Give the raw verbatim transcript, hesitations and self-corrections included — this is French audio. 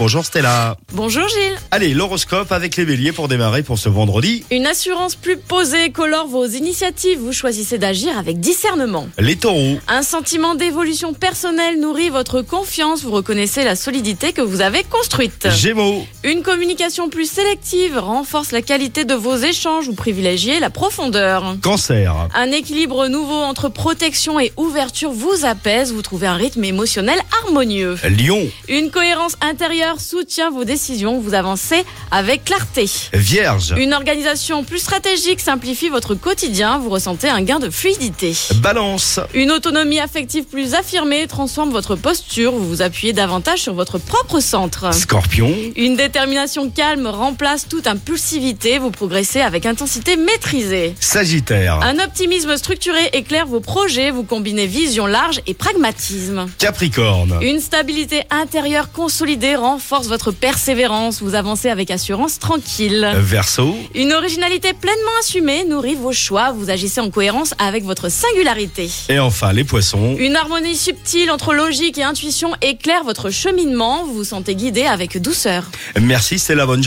Bonjour Stella. Bonjour Gilles. Allez, l'horoscope avec les béliers pour démarrer pour ce vendredi. Une assurance plus posée colore vos initiatives. Vous choisissez d'agir avec discernement. Les taureaux. Un sentiment d'évolution personnelle nourrit votre confiance. Vous reconnaissez la solidité que vous avez construite. Gémeaux. Une communication plus sélective renforce la qualité de vos échanges. Vous privilégiez la profondeur. Cancer. Un équilibre nouveau entre protection et ouverture vous apaise. Vous trouvez un rythme émotionnel harmonieux. Lion. Une cohérence intérieure soutient vos décisions. Vous avancez avec clarté. Vierge. Une organisation plus stratégique simplifie votre quotidien. Vous ressentez un gain de fluidité. Balance. Une autonomie affective plus affirmée transforme votre posture. Vous vous appuyez davantage sur votre propre centre. Scorpion. Une détermination calme remplace toute impulsivité. Vous progressez avec intensité maîtrisée. Sagittaire. Un optimisme structuré éclaire vos projets. Vous combinez vision large et pragmatisme. Capricorne. Une stabilité intérieure consolidée renforce votre persévérance. Vous avancez avec assurance tranquille. Verseau. Une originalité pleinement assumée nourrit vos choix. Vous agissez en cohérence avec votre singularité. Et enfin, les poissons. Une harmonie subtile entre logique et intuition éclaire votre cheminement. Vous vous sentez guidé avec douceur. Merci Stella, bonne journée.